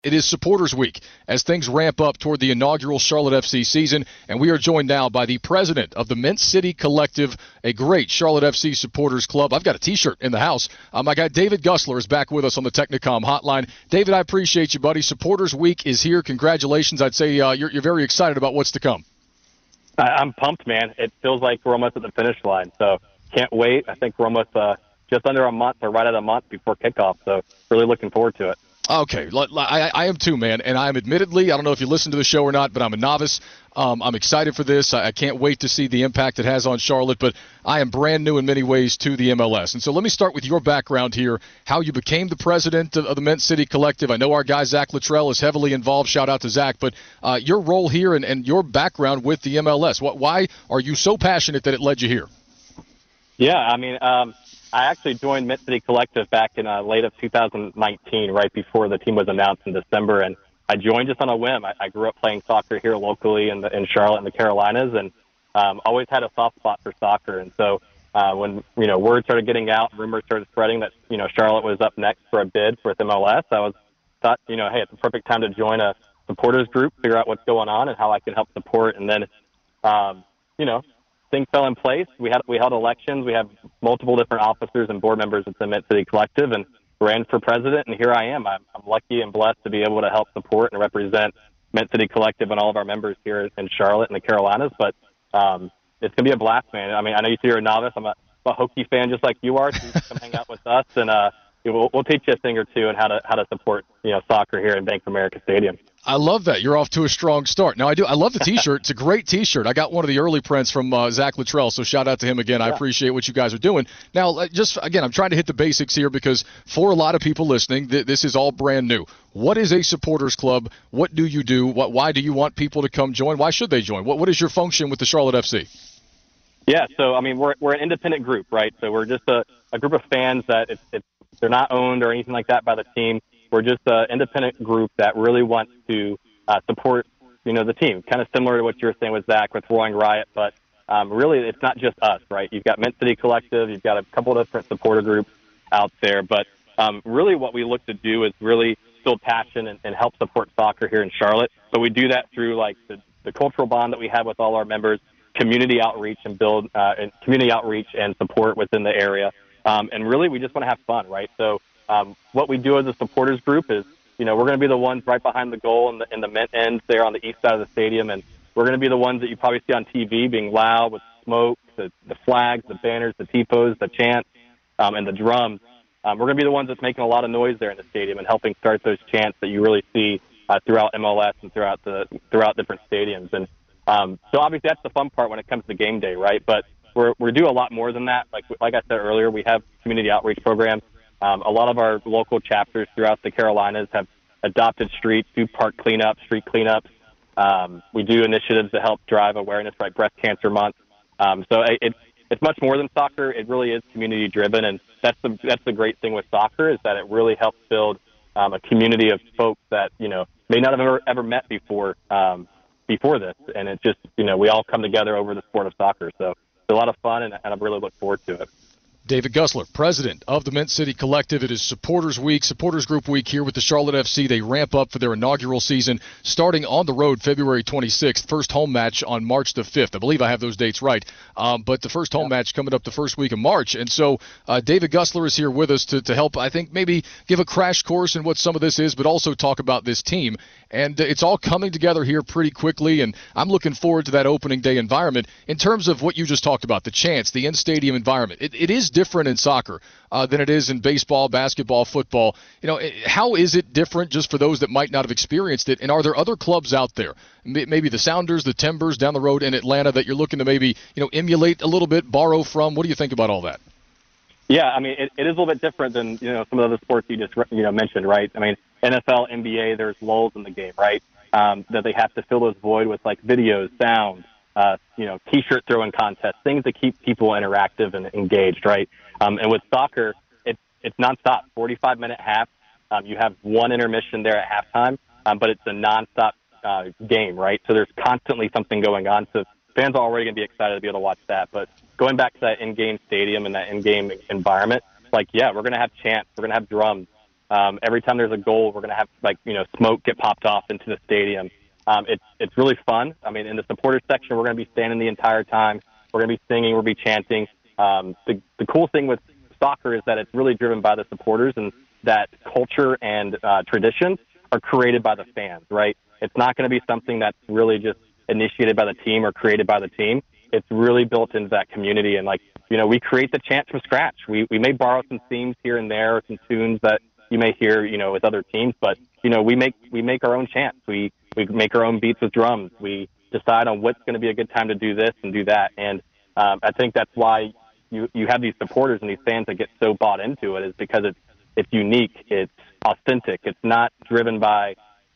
It is Supporters Week as things ramp up toward the inaugural Charlotte FC season, and we are joined now by the president of the Mint City Collective, a great Charlotte FC supporters club. I've got a T-shirt in the house. My guy David Gussler is back with us on the Technicom hotline. David, I appreciate you, buddy. Supporters Week is here. Congratulations. I'd say you're very excited about what's to come. I'm pumped, man. It feels like we're almost at the finish line, so can't wait. I think we're almost just under a month or right at a month before kickoff, so really looking forward to it. Okay, I am too, man, and I'm admittedly, I don't know if you listen to the show or not, but I'm a novice. I'm excited for this. I can't wait to see the impact it has on Charlotte, but I am brand new in many ways to the MLS. And so let me start with your background here, how you became the president of the Mint City Collective. I know our guy Zach Luttrell is heavily involved. Shout out to Zach. But your role here and your background with the MLS, why are you so passionate that it led you here? Yeah, I mean, I actually joined Mint City Collective back in late of 2019, right before the team was announced in December, and I joined just on a whim. I grew up playing soccer here locally in Charlotte and the Carolinas, and always had a soft spot for soccer. And so when word started getting out, rumors started spreading that Charlotte was up next for a bid for MLS, I thought hey, it's the perfect time to join a supporters group, figure out what's going on and how I can help support. And then things fell in place. We held elections. We have multiple different officers and board members at the Mint City Collective, and ran for president. And here I am. I'm lucky and blessed to be able to help support and represent Mint City Collective and all of our members here in Charlotte and the Carolinas. But it's gonna be a blast, man. I mean, I know you say you're a novice. I'm a Hokie fan just like you are. So you come hang out with us, and we'll teach you a thing or two on how to support soccer here in Bank of America Stadium. I love that. You're off to a strong start. Now, I love the T-shirt. It's a great T-shirt. I got one of the early prints from Zach Luttrell, so shout out to him again. I appreciate what you guys are doing. Now, just, again, I'm trying to hit the basics here because for a lot of people listening, this is all brand new. What is a supporters club? What do you do? Why do you want people to come join? Why should they join? What is your function with the Charlotte FC? Yeah, so, I mean, we're an independent group, right? So we're just a group of fans that they're not owned or anything like that by the team. We're just an independent group that really wants to support, the team. Kind of similar to what you were saying with Zach with Roaring Riot, but really it's not just us, right? You've got Mint City Collective, you've got a couple of different supporter groups out there, but really what we look to do is really build passion and help support soccer here in Charlotte. But we do that through like the cultural bond that we have with all our members, community outreach and build community outreach and support within the area. And really we just want to have fun, right? So what we do as a supporters group is, we're going to be the ones right behind the goal in the Mint ends there on the east side of the stadium, and we're going to be the ones that you probably see on TV being loud with smoke, the flags, the banners, the tifos, the chants, and the drums. We're going to be the ones that's making a lot of noise there in the stadium and helping start those chants that you really see throughout MLS and throughout different stadiums. And so obviously that's the fun part when it comes to game day, right? But we do a lot more than that. Like I said earlier, we have community outreach programs. A lot of our local chapters throughout the Carolinas have adopted streets, do park cleanup, street cleanups. We do initiatives to help drive awareness, like Breast Cancer Month. So it's much more than soccer. It really is community driven, and that's the great thing with soccer is that it really helps build a community of folks that may not have ever met before this, and it just we all come together over the sport of soccer. So it's a lot of fun, and I really look forward to it. David Gussler, president of the Mint City Collective. It is Supporters Week, Supporters Group Week here with the Charlotte FC. They ramp up for their inaugural season starting on the road February 26th. First home match on March the 5th. I believe I have those dates right. But the first home match coming up the first week of March. And so David Gussler is here with us to help, I think, maybe give a crash course in what some of this is, but also talk about this team. And it's all coming together here pretty quickly, and I'm looking forward to that opening day environment. In terms of what you just talked about, the chants, the in-stadium environment, it is different in soccer than it is in baseball, basketball, football. How is it different just for those that might not have experienced it, and are there other clubs out there, maybe the Sounders, the Timbers down the road in Atlanta that you're looking to maybe emulate a little bit, borrow from? What do you think about all that? Yeah, I mean, it is a little bit different than, some of the other sports you just, mentioned, right? I mean, NFL, NBA, there's lulls in the game, right? That they have to fill those void with, like, videos, sound, T-shirt throwing contests, things that keep people interactive and engaged, right? And with soccer, it's nonstop, 45-minute half. You have one intermission there at halftime, but it's a nonstop game, right? So there's constantly something going on. So fans are already going to be excited to be able to watch that. But going back to that in-game stadium and that in-game environment, we're going to have chants, we're going to have drums. Every time there's a goal, we're going to have smoke get popped off into the stadium. It's really fun. I mean, in the supporters section, we're going to be standing the entire time. We're going to be singing. We'll be chanting. The cool thing with soccer is that it's really driven by the supporters, and that culture and traditions are created by the fans, right? It's not going to be something that's really just initiated by the team or created by the team. It's really built into that community. And we create the chant from scratch. We may borrow some themes here and there, or some tunes that you may hear, with other teams, but, we make our own chants. We make our own beats with drums. We decide on what's going to be a good time to do this and do that. And I think that's why you have these supporters and these fans that get so bought into it, is because it's unique. It's authentic. It's not driven by,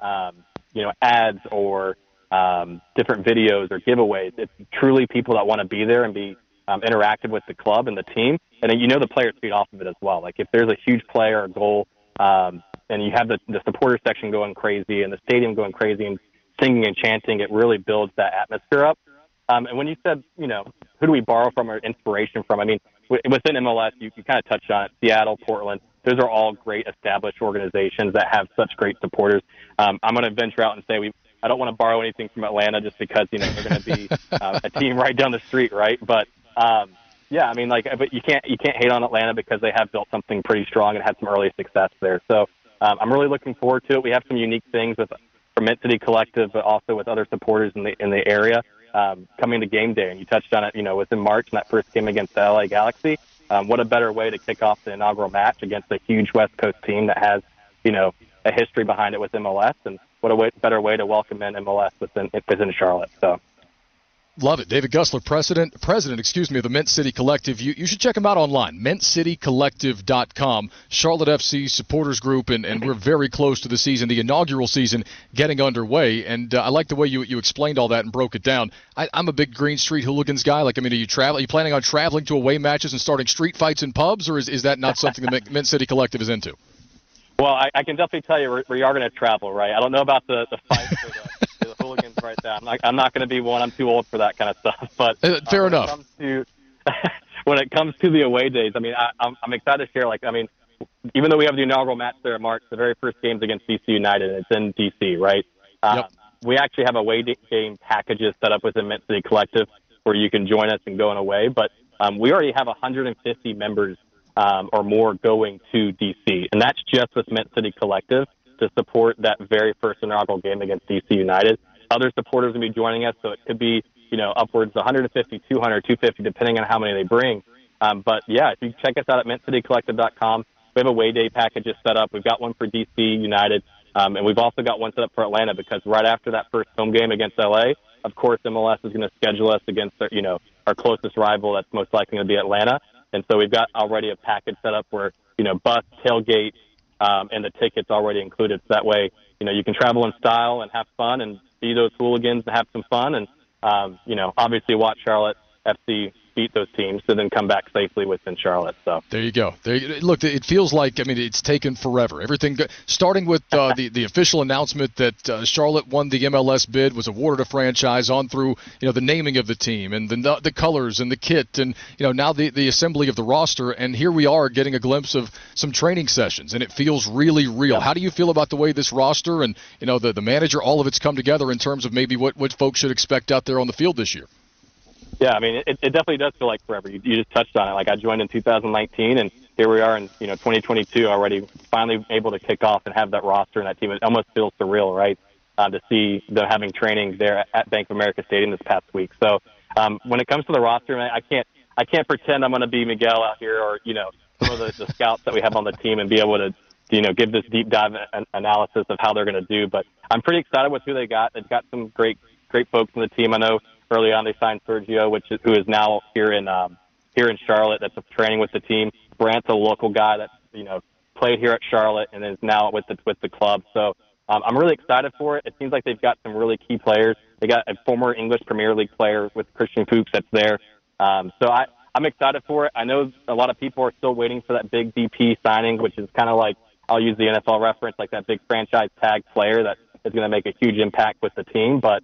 ads or different videos or giveaways. It's truly people that want to be there and be interactive with the club and the team. And the players feed off of it as well. Like if there's a huge play or a goal, and you have the supporter section going crazy and the stadium going crazy and singing and chanting, it really builds that atmosphere up. And when you said, who do we borrow from or inspiration from? I mean, within MLS, you kind of touched on it. Seattle, Portland, those are all great established organizations that have such great supporters. I'm going to venture out and say I don't want to borrow anything from Atlanta just because, they're going to be a team right down the street, right? But, yeah, I mean, but you can't hate on Atlanta because they have built something pretty strong and had some early success there. So I'm really looking forward to it. We have some unique things from Mint City Collective, but also with other supporters in the area coming to game day. And you touched on it, within March in that first game against the LA Galaxy. What a better way to kick off the inaugural match against a huge West Coast team that has, a history behind it with MLS, and what a better way to welcome in MLS within Charlotte. So. Love it. David Gussler, president, of the Mint City Collective. You should check him out online, mintcitycollective.com. Charlotte FC supporters group, and we're very close to the season, the inaugural season getting underway. And I like the way you explained all that and broke it down. I'm a big Green Street Hooligans guy. Are you planning on traveling to away matches and starting street fights in pubs, or is that not something the Mint City Collective is into? Well, I can definitely tell you we are going to travel, right? I don't know about the fights or the hooligans right there. I'm not going to be one. I'm too old for that kind of stuff. But fair enough. When it comes to the away days, I'm excited to share. Even though we have the inaugural match there in March, the very first game's against DC United, and it's in DC, right? Yep. We actually have away game packages set up within Mint City Collective where you can join us and go on away. But we already have 150 members or more going to DC, and that's just with Mint City Collective to support that very first inaugural game against DC United. Other supporters will be joining us, so it could be, upwards of 150, 200, 250, depending on how many they bring. But yeah, if you check us out at mintcitycollective.com, we have a away day packages set up. We've got one for DC United, and we've also got one set up for Atlanta, because right after that first home game against LA, of course, MLS is going to schedule us against our closest rival. That's most likely going to be Atlanta. And so we've got already a package set up where, bus, tailgate, and the tickets already included. So that way, you can travel in style and have fun and be those hooligans and have some fun. And, obviously watch Charlotte FC beat those teams to then come back safely within Charlotte. So there you go. Look, it feels like, it's taken forever. Everything starting with the official announcement that Charlotte won the MLS bid, was awarded a franchise, on through the naming of the team and the colors and the kit, and now the assembly of the roster, and here we are getting a glimpse of some training sessions, and it feels really real. How do you feel about the way this roster and the manager, all of it's come together in terms of maybe what folks should expect out there on the field this year? Yeah, it definitely does feel like forever. You just touched on it. I joined in 2019, and here we are in 2022 already, finally able to kick off and have that roster and that team. It almost feels surreal, right, to see them having training there at Bank of America Stadium this past week. So when it comes to the roster, I can't pretend I'm going to be Miguel out here or some of the scouts that we have on the team and be able to give this deep dive analysis of how they're going to do. But I'm pretty excited with who they got. They've got some great folks on the team. I know early on they signed Sergio, who is now here in Charlotte. That's training with the team. Brant's a local guy that played here at Charlotte and is now with the club. So I'm really excited for it. It seems like they've got some really key players. They got a former English Premier League player with Christian Fuchs that's there. So I'm excited for it. I know a lot of people are still waiting for that big DP signing, which is kind of like, I'll use the NFL reference, like that big franchise tag player that is going to make a huge impact with the team. But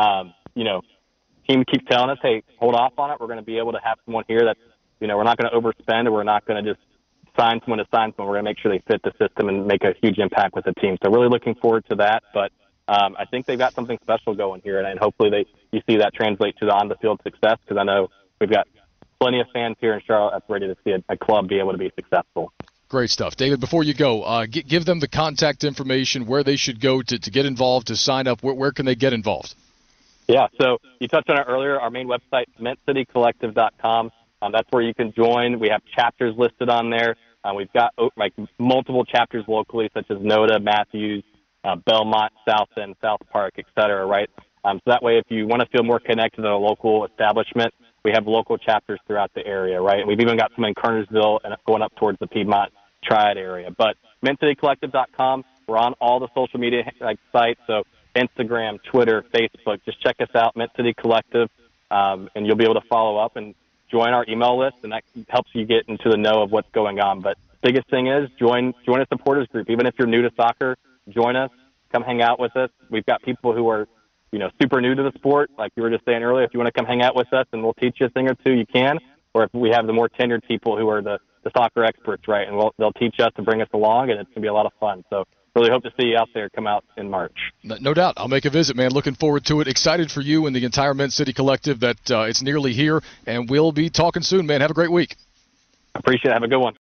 team keeps telling us, hey, hold off on it. We're going to be able to have someone here that's, we're not going to overspend, or we're not going to just sign someone to sign someone. We're going to make sure they fit the system and make a huge impact with the team. So really looking forward to that. But I think they've got something special going here, and hopefully you see that translate to the on-the-field success, because I know we've got plenty of fans here in Charlotte that's ready to see a club be able to be successful. Great stuff. David, before you go, give them the contact information, where they should go to get involved, to sign up. Where can they get involved? Yeah, so you touched on it earlier. Our main website, cementcitycollective.com. That's where you can join. We have chapters listed on there. We've got multiple chapters locally, such as Noda, Matthews, Belmont, South End, South Park, et cetera, right? So that way, if you want to feel more connected to a local establishment, we have local chapters throughout the area, right? And we've even got some in Kernersville and going up towards the Piedmont Triad area. But cementcitycollective.com, we're on all the social media sites, so Instagram, Twitter, Facebook. Just check us out, Mint City Collective, and you'll be able to follow up and join our email list, and that helps you get into the know of what's going on. But biggest thing is join a supporters group. Even if you're new to soccer, join us. Come hang out with us. We've got people who are, super new to the sport. Like you were just saying earlier, if you want to come hang out with us and we'll teach you a thing or two, you can. Or if we have the more tenured people who are the soccer experts, right, and they'll teach us to bring us along, and it's going to be a lot of fun. So really hope to see you out there come out in March. No doubt. I'll make a visit, man. Looking forward to it. Excited for you and the entire Mint City Collective that it's nearly here, and we'll be talking soon, man. Have a great week. Appreciate it. Have a good one.